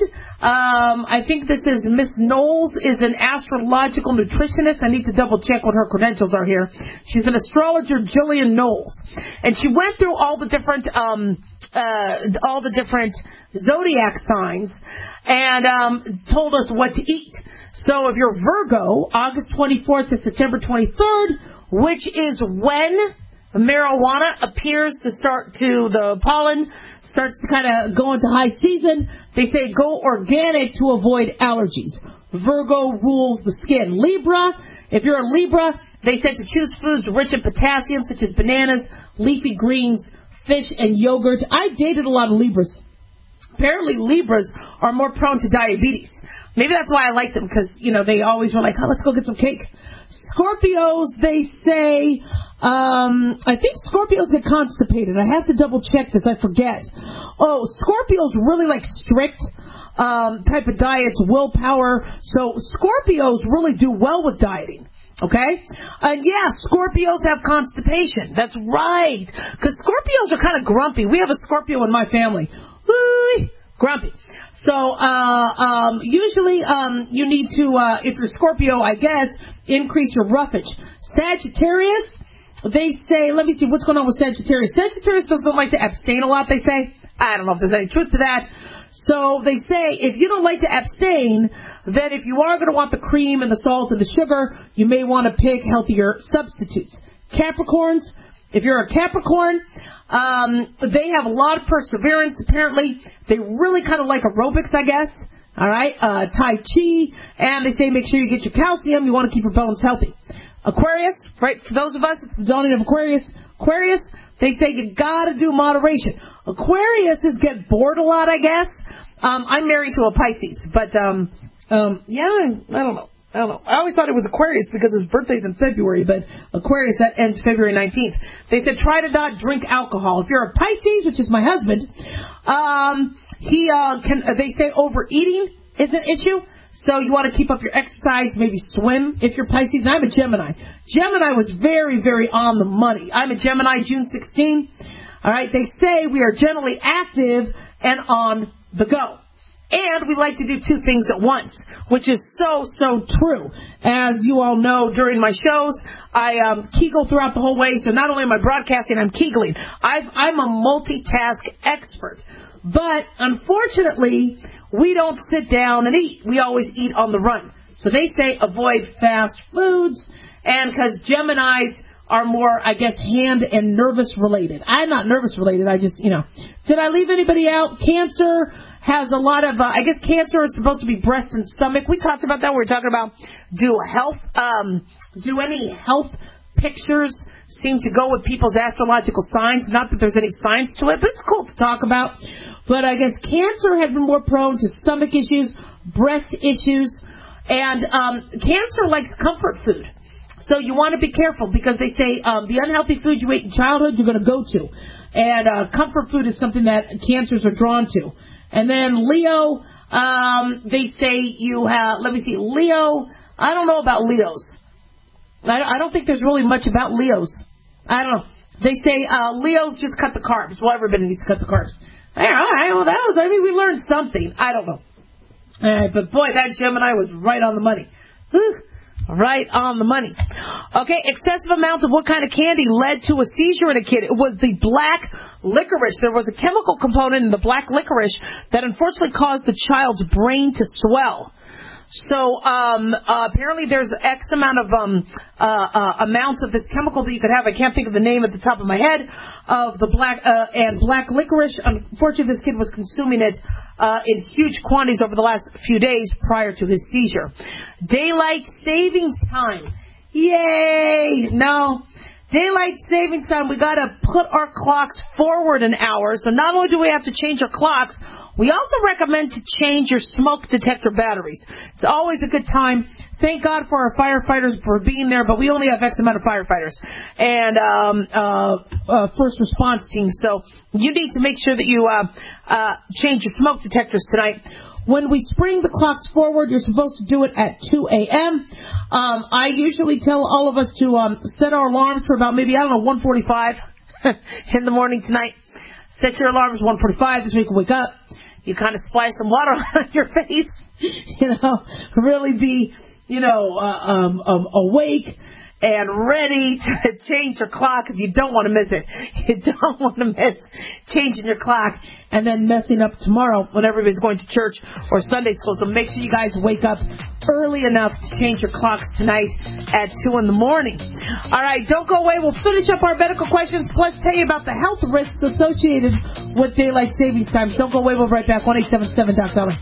um, I think this is Miss Knowles is an astrological nutritionist. I need to double check what her credentials are here. She's an astrologer, Jillian Knowles. And she went through all the different, um, uh, all the different zodiac signs and, um, told us what to eat. So if you're Virgo, August twenty-fourth to September twenty-third, which is when marijuana appears to start to, the pollen starts to kind of go into high season, they say go organic to avoid allergies. Virgo rules the skin. Libra, if you're a Libra, they said to choose foods rich in potassium, such as bananas, leafy greens, fish, and yogurt. I dated a lot of Libras. Apparently Libras are more prone to diabetes. Maybe that's why I like them, because, you know, they always were like, oh, let's go get some cake. Scorpios, they say, um, I think Scorpios get constipated. I have to double check this. I forget. Oh, Scorpios really like strict um, type of diets, willpower. So Scorpios really do well with dieting. Okay? And yeah, Scorpios have constipation. That's right. Because Scorpios are kind of grumpy. We have a Scorpio in my family. Whee! Grumpy. So, uh, um, usually, um, you need to, uh, if you're Scorpio, I guess, increase your roughage. Sagittarius, they say, let me see, what's going on with Sagittarius? Sagittarius doesn't like to abstain a lot, they say. I don't know if there's any truth to that. So they say, if you don't like to abstain, then if you are going to want the cream and the salt and the sugar, you may want to pick healthier substitutes. Capricorns, if you're a Capricorn, um, they have a lot of perseverance, apparently. They really kind of like aerobics, I guess. All right, uh, Tai Chi, and they say make sure you get your calcium. You want to keep your bones healthy. Aquarius, right? For those of us, it's the dawning of Aquarius. Aquarius, they say you gotta do moderation. Aquarius is get bored a lot, I guess. Um, I'm married to a Pisces, but um, um, yeah, I don't know. I don't know. I always thought it was Aquarius because his birthday's in February, but Aquarius, that ends February nineteenth. They said try to not drink alcohol. If you're a Pisces, which is my husband, um, he uh, can. They say overeating is an issue. So you want to keep up your exercise, maybe swim if you're Pisces. And I'm a Gemini. Gemini was very, very on the money. I'm a Gemini, June sixteenth. All right, they say we are generally active and on the go. And we like to do two things at once, which is so, so true. As you all know, during my shows, I um, Kegel throughout the whole way. So not only am I broadcasting, I'm Kegling. I've, I'm a multitask expert. But unfortunately, we don't sit down and eat. We always eat on the run. So they say avoid fast foods. And because Geminis are more, I guess, hand and nervous related. I'm not nervous related. I just, you know. Did I leave anybody out? Cancer has a lot of, uh, I guess cancer is supposed to be breast and stomach. We talked about that. We were talking about do health, um, do any health pictures seem to go with people's astrological signs. Not that there's any science to it, but it's cool to talk about. But I guess cancer had been more prone to stomach issues, breast issues, and um, cancer likes comfort food. So you want to be careful because they say um, the unhealthy food you ate in childhood you're going to go to. And uh, comfort food is something that cancers are drawn to. And then Leo, um, they say you have, let me see, Leo, I don't know about Leos. I, I don't think there's really much about Leos. I don't know. They say uh, Leos just cut the carbs. Well, everybody needs to cut the carbs. All right, well, that was, I mean, we learned something. I don't know. All right, but boy, that Gemini was right on the money. Whew. Right on the money. Okay, excessive amounts of what kind of candy led to a seizure in a kid? It was the black licorice. There was a chemical component in the black licorice that unfortunately caused the child's brain to swell. So um, uh, apparently there's X amount of um, uh, uh, amounts of this chemical that you could have. I can't think of the name at the top of my head of the black uh, and black licorice. Unfortunately, this kid was consuming it uh, in huge quantities over the last few days prior to his seizure. Daylight savings time. Yay! No. Daylight savings time, we got to put our clocks forward an hour. So not only do we have to change our clocks, we also recommend to change your smoke detector batteries. It's always a good time. Thank God for our firefighters for being there, but we only have X amount of firefighters and um, uh, uh, first response teams. So you need to make sure that you uh, uh, change your smoke detectors tonight. When we spring the clocks forward, you're supposed to do it at two a.m. Um, I usually tell all of us to um, set our alarms for about maybe, I don't know, one forty-five in the morning tonight. Set your alarms one forty-five this week. Wake up. You kind of splash some water on your face. You know, really be, you know, uh, um, um, awake and ready to change your clock because you don't want to miss it. You don't want to miss changing your clock and then messing up tomorrow when everybody's going to church or Sunday school. So make sure you guys wake up early enough to change your clocks tonight at two in the morning. All right, don't go away. We'll finish up our medical questions, plus tell you about the health risks associated with daylight savings times. Don't go away. We'll be right back. one eight seven seven Doc Dollar.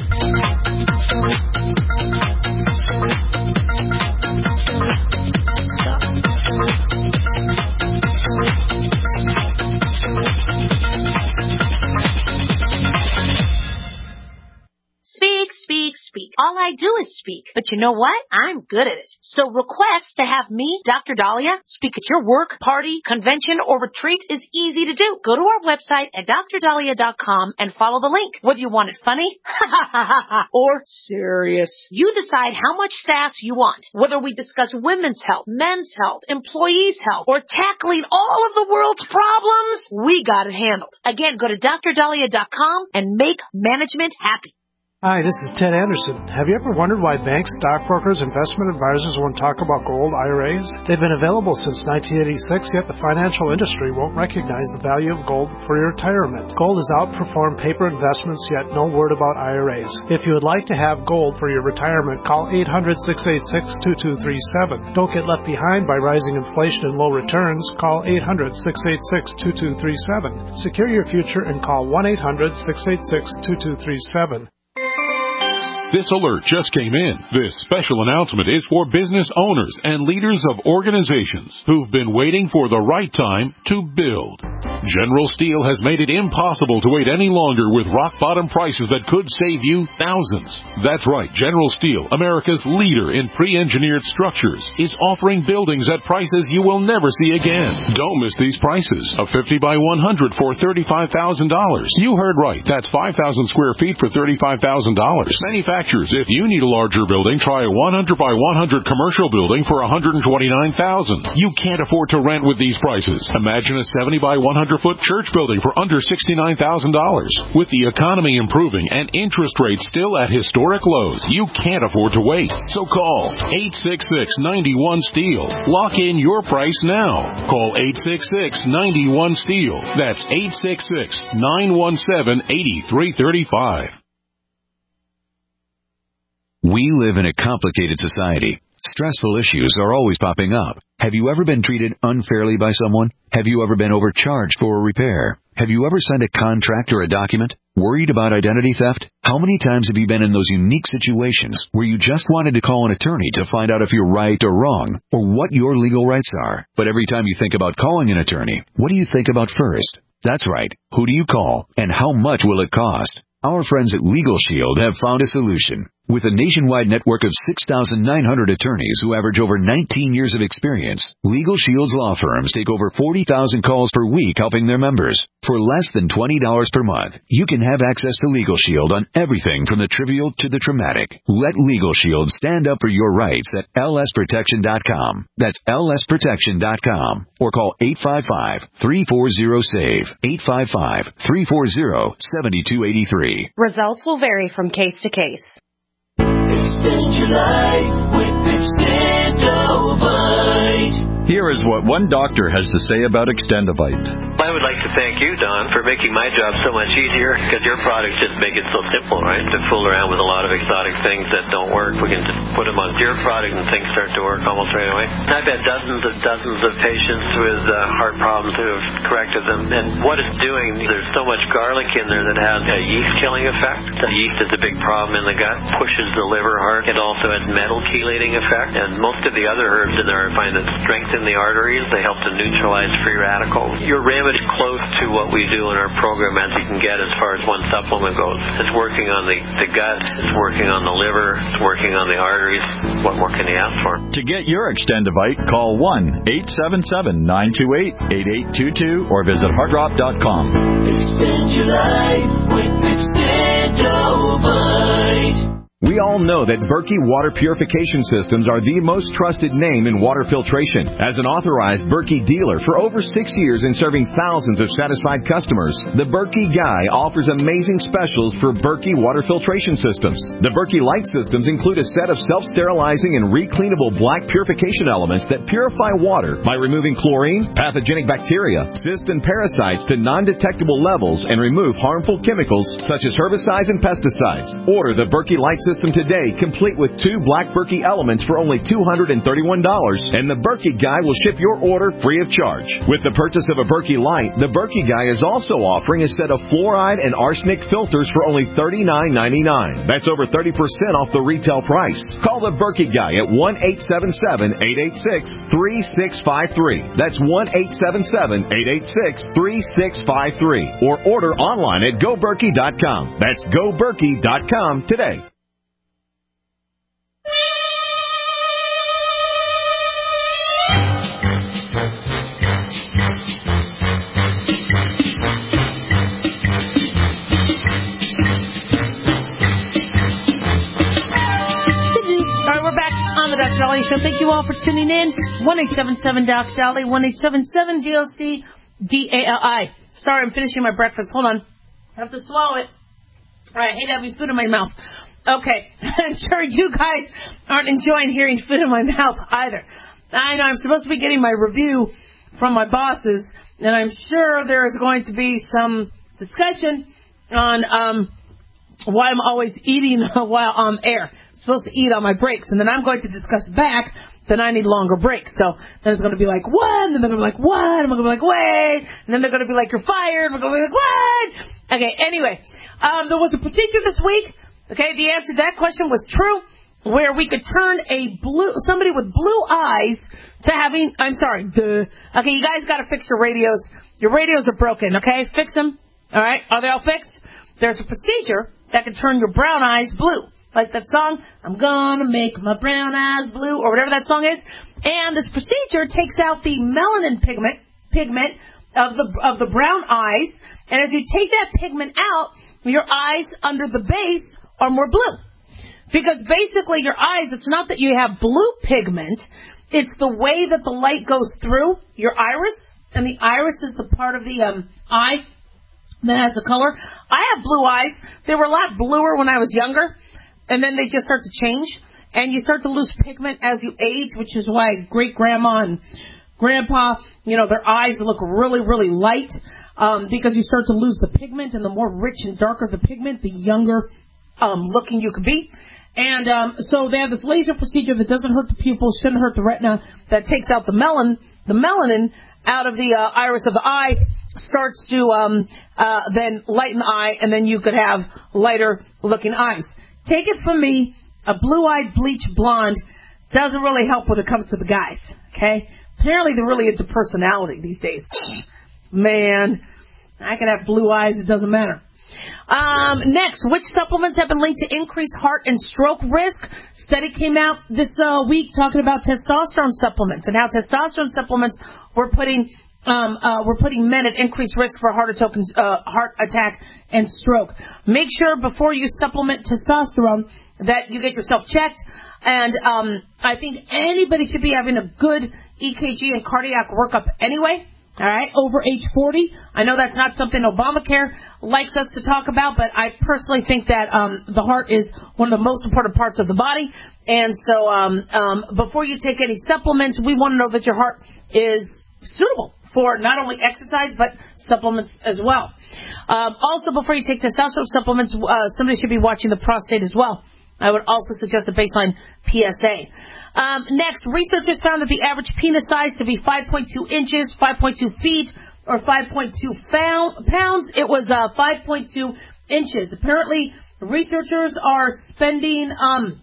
Speak, speak, speak. All I do is speak. But you know what? I'm good at it. So request to have me, Doctor Dahlia, speak at your work, party, convention, or retreat is easy to do. Go to our website at dr dahlia dot com and follow the link. Whether you want it funny or serious, you decide how much sass you want. Whether we discuss women's health, men's health, employees' health, or tackling all of the world's problems, we got it handled. Again, go to dr dahlia dot com and make management happy. Hi, this is Ted Anderson. Have you ever wondered why banks, stockbrokers, investment advisors won't talk about gold I R As? They've been available since nineteen eighty-six, yet the financial industry won't recognize the value of gold for your retirement. Gold has outperformed paper investments, yet no word about I R As. If you would like to have gold for your retirement, call eight hundred, six eight six, two two three seven. Don't get left behind by rising inflation and low returns. Call eight hundred, six eight six, two two three seven. Secure your future and call one eight hundred, six eight six, two two three seven. This alert just came in. This special announcement is for business owners and leaders of organizations who've been waiting for the right time to build. General Steel has made it impossible to wait any longer with rock-bottom prices that could save you thousands. That's right. General Steel, America's leader in pre-engineered structures, is offering buildings at prices you will never see again. Don't miss these prices. A fifty by one hundred for thirty-five thousand dollars. You heard right. That's five thousand square feet for thirty-five thousand dollars. Manufacturers, if you need a larger building, try a one hundred by one hundred commercial building for one hundred twenty-nine thousand dollars. You can't afford to rent with these prices. Imagine a seventy by one hundred foot church building for under sixty-nine thousand dollars. With the economy improving and interest rates still at historic lows, you can't afford to wait. So call eight six six, nine one, STEEL. Lock in your price now. Call eight six six, nine one, STEEL. That's eight six six, nine one seven, eight three three five. We live in a complicated society. Stressful issues are always popping up. Have you ever been treated unfairly by someone? Have you ever been overcharged for a repair? Have you ever signed a contract or a document? Worried about identity theft? How many times have you been in those unique situations where you just wanted to call an attorney to find out if you're right or wrong, or what your legal rights are? But every time you think about calling an attorney, what do you think about first? That's right. Who do you call, and how much will it cost? Our friends at Legal Shield have found a solution. With a nationwide network of six thousand nine hundred attorneys who average over nineteen years of experience, Legal Shield's law firms take over forty thousand calls per week helping their members. For less than twenty dollars per month, you can have access to Legal Shield on everything from the trivial to the traumatic. Let Legal Shield stand up for your rights at L S protection dot com. That's L S protection dot com. Or call eight five five, three four zero, SAVE, eight five five, three four zero, seven two eight three. Results will vary from case to case. Extend your life with Extendovite. Here is what one doctor has to say about Extendovite. I would like to thank you, Don, for making my job so much easier, because your products just make it so simple, right? To fool around with a lot of exotic things that don't work, we can just put them on your product and things start to work almost right away. I've had dozens and dozens of patients with uh, heart problems who have corrected them, and what it's doing, there's so much garlic in there that has a yeast-killing effect. The yeast is a big problem in the gut, pushes the liver hard. It also has metal chelating effect, and most of the other herbs in there I find that strengthen the arteries. They help to neutralize free radicals. Your remedy close to what we do in our program as you can get as far as one supplement goes. It's working on the, the gut, it's working on the liver, it's working on the arteries. What more can you ask for? To get your Extendovite, call one eight seven seven, nine two eight, eight eight two two or visit heartdrop dot com. Extend your life with Extendovite. We all know that Berkey Water Purification Systems are the most trusted name in water filtration. As an authorized Berkey dealer for over six years and serving thousands of satisfied customers, the Berkey Guy offers amazing specials for Berkey Water Filtration Systems. The Berkey Light Systems include a set of self-sterilizing and recleanable black purification elements that purify water by removing chlorine, pathogenic bacteria, cysts, and parasites to non-detectable levels and remove harmful chemicals such as herbicides and pesticides. Order the Berkey Light System today, complete with two black Berkey elements for only two hundred thirty-one dollars, and the Berkey Guy will ship your order free of charge. With the purchase of a Berkey Light, the Berkey Guy is also offering a set of fluoride and arsenic filters for only thirty-nine ninety-nine. That's over thirty percent off the retail price. Call the Berkey Guy at one eight seven seven, eight eight six, three six five three. That's one eight seven seven, eight eight six, three six five three. Or order online at go berkey dot com. That's go berkey dot com today. Doctor Dolly Show. Thank you all for tuning in. one eight seven seven Doc Dolly, one eight seven seven D O C D A L I. Sorry, I'm finishing my breakfast. Hold on. I have to swallow it. All right, I hate having food in my mouth. Okay. I'm sure you guys aren't enjoying hearing food in my mouth either. I know I'm supposed to be getting my review from my bosses, and I'm sure there is going to be some discussion on um, why I'm always eating while on air. I'm supposed to eat on my breaks, and then I'm going to discuss back that I need longer breaks. So then it's going to be like, what? And then they're going to be like, what? And I'm going to be like, wait. And then they're going to be like, you're fired. I'm going to be like, what? Okay, anyway, um, there was a procedure this week Okay, the answer to that question was true, where we could turn a blue somebody with blue eyes to having, I'm sorry, duh. Okay, you guys got to fix your radios. Your radios are broken, okay? Fix them. All right, are they all fixed? There's a procedure that can turn your brown eyes blue. Like that song, I'm gonna make my brown eyes blue, or whatever that song is. And this procedure takes out the melanin pigment pigment of the of the brown eyes. And as you take that pigment out, your eyes under the base are more blue. Because basically your eyes, it's not that you have blue pigment, it's the way that the light goes through your iris. And the iris is the part of the um, eye that has the color. I have blue eyes. They were a lot bluer when I was younger. And then they just start to change. And you start to lose pigment as you age, which is why great-grandma and grandpa, you know, their eyes look really, really light. Um, because you start to lose the pigment. And the more rich and darker the pigment, the younger um, looking you can be. And um, so they have this laser procedure that doesn't hurt the pupils, shouldn't hurt the retina, that takes out the melon, the melanin out of the uh, iris of the eye, starts to um, uh, then lighten the eye, and then you could have lighter-looking eyes. Take it from me, a blue-eyed bleach blonde doesn't really help when it comes to the guys, okay? Apparently they're really into personality these days. Man, I can have blue eyes, it doesn't matter. Um, next, which supplements have been linked to increased heart and stroke risk? Study came out this uh, week talking about testosterone supplements and how testosterone supplements were putting um, uh, were putting men at increased risk for heart attack, uh, heart attack and stroke. Make sure before you supplement testosterone that you get yourself checked. And um, I think anybody should be having a good E K G and cardiac workup anyway. All right, over age forty. I know that's not something Obamacare likes us to talk about, but I personally think that um, the heart is one of the most important parts of the body. And so um, um, before you take any supplements, we want to know that your heart is suitable for not only exercise, but supplements as well. Um, also, before you take testosterone supplements, uh, somebody should be watching the prostate as well. I would also suggest a baseline P S A. Um, next, researchers found that the average penis size to be five point two inches, five point two feet, or five point two pounds. It was uh, five point two inches. Apparently, researchers are spending, um,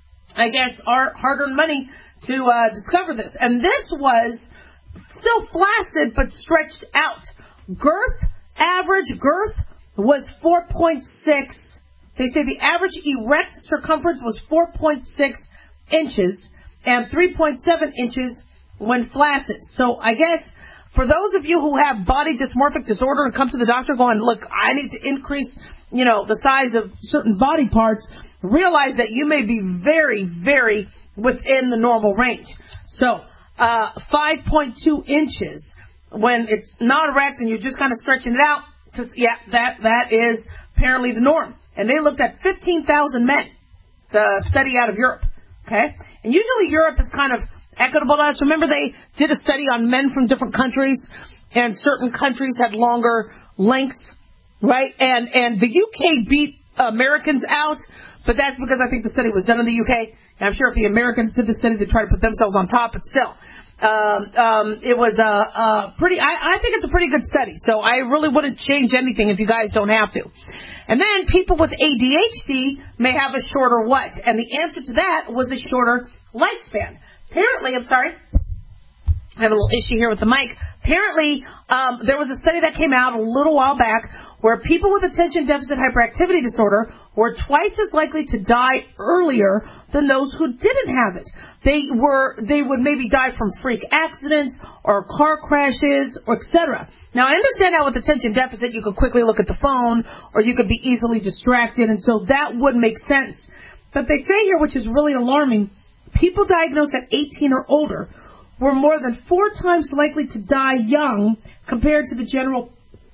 I guess, our hard-earned money to uh, discover this. And this was still flaccid but stretched out. Girth, average girth, was four point six. They say the average erect circumference was four point six inches. And three point seven inches when flaccid. So I guess for those of you who have body dysmorphic disorder and come to the doctor going, look, I need to increase, you know, the size of certain body parts, realize that you may be very, very within the normal range. So uh, five point two inches when it's not erect and you're just kind of stretching it out, to, yeah, that that is apparently the norm. And they looked at fifteen thousand men. It's a study out of Europe. Okay? And usually Europe is kind of equitable to us. Remember they did a study on men from different countries, and certain countries had longer lengths, right? And and the U K beat Americans out, but that's because I think the study was done in the U K. And I'm sure if the Americans did the study, they'd try to put themselves on top, but still. Um, um, it was a uh, uh, pretty, I, I think it's a pretty good study. So I really wouldn't change anything if you guys don't have to. And then people with A D H D may have a shorter what? And the answer to that was a shorter lifespan. Apparently, I'm sorry, I have a little issue here with the mic. Apparently, um, there was a study that came out a little while back where people with attention deficit hyperactivity disorder were twice as likely to die earlier than those who didn't have it. They were, they would maybe die from freak accidents or car crashes, or et cetera. Now, I understand how with attention deficit you could quickly look at the phone or you could be easily distracted, and so that would make sense. But they say here, which is really alarming, people diagnosed at eighteen or older were more than four times likely to die young compared to the general,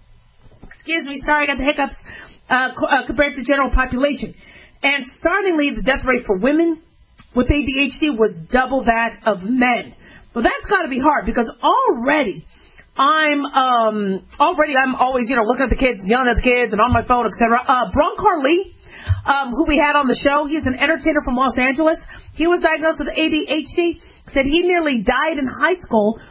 excuse me, sorry, I got the hiccups, uh, uh, compared to the general population. And startlingly, the death rate for women with A D H D was double that of men. Well, that's got to be hard because already I'm um, already I'm always, you know, looking at the kids, yelling at the kids, and on my phone, et cetera. Uh, Broncar Lee, um, who we had on the show, he's an entertainer from Los Angeles. He was diagnosed with A D H D. Said he nearly died in high school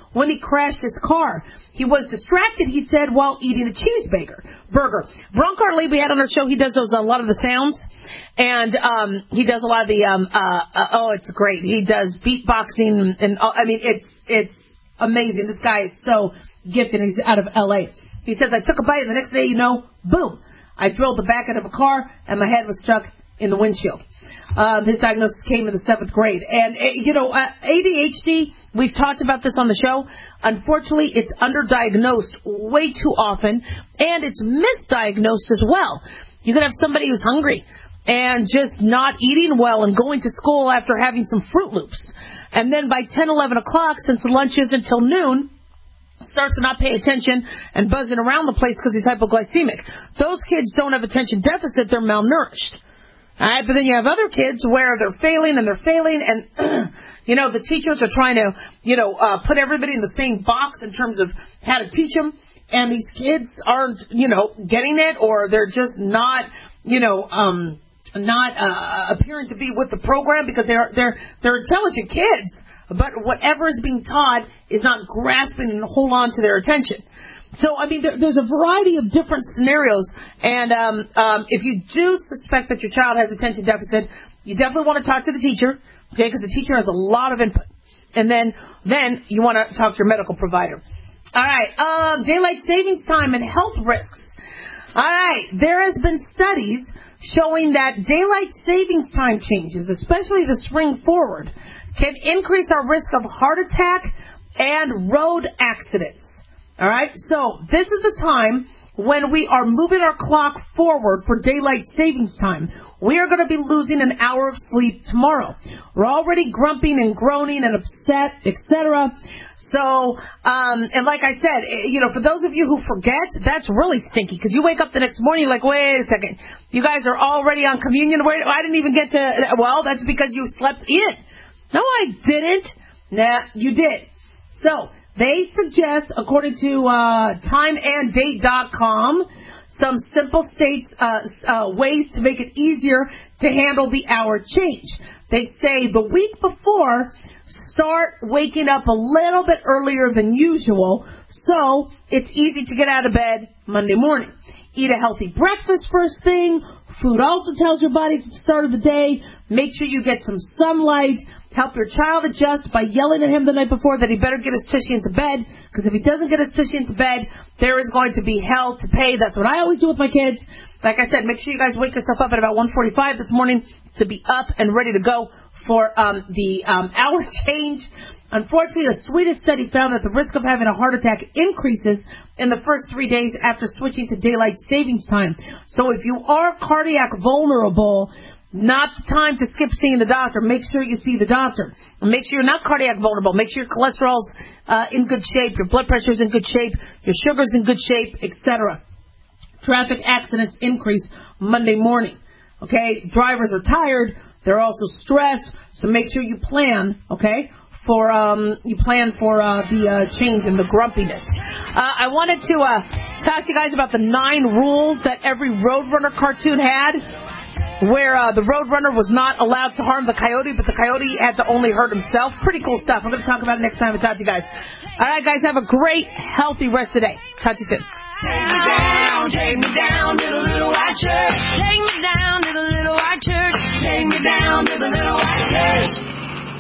when he crashed his car. He was distracted, he said, while eating a cheeseburger. Burger. Broncar Lee, we had on our show, he does those, a lot of the sounds. And um, he does a lot of the, um, uh, uh, oh, it's great. He does beatboxing. And, and uh, I mean, it's it's amazing. This guy is so gifted. He's out of L A. He says, I took a bite, and the next day, you know, boom. I drilled the back end of a car, and my head was stuck in the windshield. Um, his diagnosis came in the seventh grade. And, you know, uh, A D H D, we've talked about this on the show. Unfortunately, it's underdiagnosed way too often, and it's misdiagnosed as well. You could have somebody who's hungry and just not eating well and going to school after having some Fruit Loops. And then by ten, eleven o'clock, since lunch is until noon, starts to not pay attention and buzzing around the place because he's hypoglycemic. Those kids don't have attention deficit, they're malnourished. All right, but then you have other kids where they're failing and they're failing, and, you know, the teachers are trying to, you know, uh, put everybody in the same box in terms of how to teach them, and these kids aren't, you know, getting it, or they're just not, you know, um, not uh, appearing to be with the program because they're they're they're intelligent kids, but whatever is being taught is not grasping and hold on to their attention. So, I mean, there, there's a variety of different scenarios, and um, um, if you do suspect that your child has attention deficit, you definitely want to talk to the teacher, okay, because the teacher has a lot of input. And then then you want to talk to your medical provider. All right, um, daylight savings time and health risks. All right, there has been studies showing that daylight savings time changes, especially the spring forward, can increase our risk of heart attack and road accidents. All right, so this is the time when we are moving our clock forward for daylight savings time. We are going to be losing an hour of sleep tomorrow. We're already grumping and groaning and upset, et cetera. So, um, and like I said, you know, for those of you who forget, that's really stinky because you wake up the next morning, you're like, wait a second, you guys are already on communion. Wait, I didn't even get to, well, that's because you slept in. No, I didn't. Nah, you did. So, they suggest, according to uh, time and date dot com, some simple states, uh, uh, ways to make it easier to handle the hour change. They say the week before, start waking up a little bit earlier than usual, so it's easy to get out of bed Monday morning. Eat a healthy breakfast first thing. Food also tells your body at the start of the day. Make sure you get some sunlight. Help your child adjust by yelling at him the night before that he better get his tushy into bed. Because if he doesn't get his tushy into bed, there is going to be hell to pay. That's what I always do with my kids. Like I said, make sure you guys wake yourself up at about one forty-five this morning to be up and ready to go for um, the um, hour change. Unfortunately, a Swedish study found that the risk of having a heart attack increases in the first three days after switching to daylight savings time. So if you are cardiac vulnerable, not the time to skip seeing the doctor. Make sure you see the doctor. And make sure you're not cardiac vulnerable. Make sure your cholesterol's uh, in good shape, your blood pressure's in good shape, your sugar's in good shape, et cetera. Traffic accidents increase Monday morning. Okay? Drivers are tired. They're also stressed. So make sure you plan, okay? For um, you plan for uh, the uh, change in the grumpiness. Uh, I wanted to uh, talk to you guys about the nine rules that every Roadrunner cartoon had, where uh, the Roadrunner was not allowed to harm the coyote, but the coyote had to only hurt himself. Pretty cool stuff. I'm going to talk about it next time and talk to you guys. All right, guys, have a great, healthy rest of the day. Talk to you soon. Take me down, take me down to the little white church. Take me down to the little white church. Take me down to the little white church.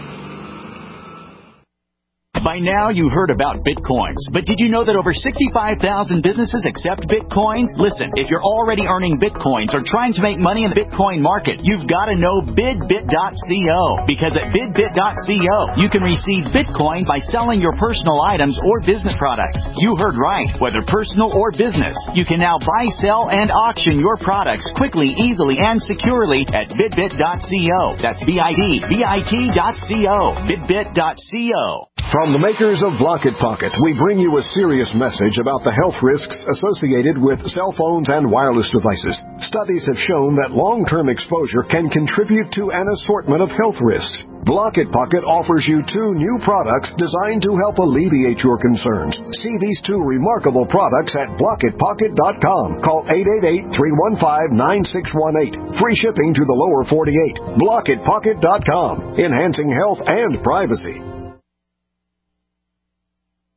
By now, you've heard about Bitcoins. But did you know that over sixty-five thousand businesses accept Bitcoins? Listen, if you're already earning Bitcoins or trying to make money in the Bitcoin market, you've got to know bidbit dot co. Because at bidbit dot co, you can receive Bitcoin by selling your personal items or business products. You heard right. Whether personal or business, you can now buy, sell, and auction your products quickly, easily, and securely at bidbit dot co. That's B I D B I T dot co. bidbit dot co. From the makers of Blocket Pocket, we bring you a serious message about the health risks associated with cell phones and wireless devices. Studies have shown that long-term exposure can contribute to an assortment of health risks. Blocket Pocket offers you two new products designed to help alleviate your concerns. See these two remarkable products at blocket pocket dot com. Call eight eight eight, three one five, nine six one eight. Free shipping to the lower forty-eight. blocket pocket dot com. Enhancing health and privacy.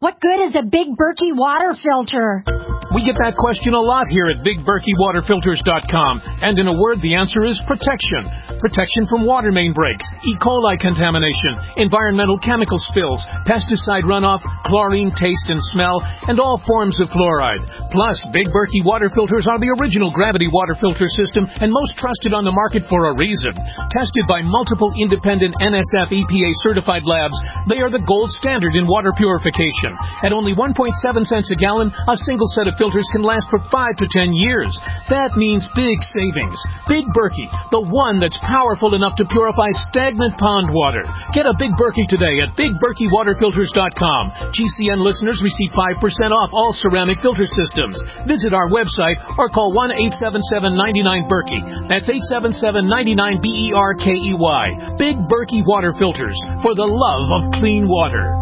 What good is a Big Berkey water filter? We get that question a lot here at Big Berkey Water Filters dot com. And in a word, the answer is protection. Protection from water main breaks, E. coli contamination, environmental chemical spills, pesticide runoff, chlorine taste and smell, and all forms of fluoride. Plus, Big Berkey water filters are the original gravity water filter system and most trusted on the market for a reason. Tested by multiple independent N S F E P A certified labs, they are the gold standard in water purification. At only one point seven cents a gallon, a single set of filters can last for five to ten years. That means big savings. Big Berkey, the one that's powerful enough to purify stagnant pond water. Get a Big Berkey today at Big Berkey Water Filters dot com. G C N listeners receive five percent off all ceramic filter systems. Visit our website or call one eight seven seven, nine nine, Berkey. That's eight seven seven, nine nine, B E R K E Y. Big Berkey Water Filters, for the love of clean water.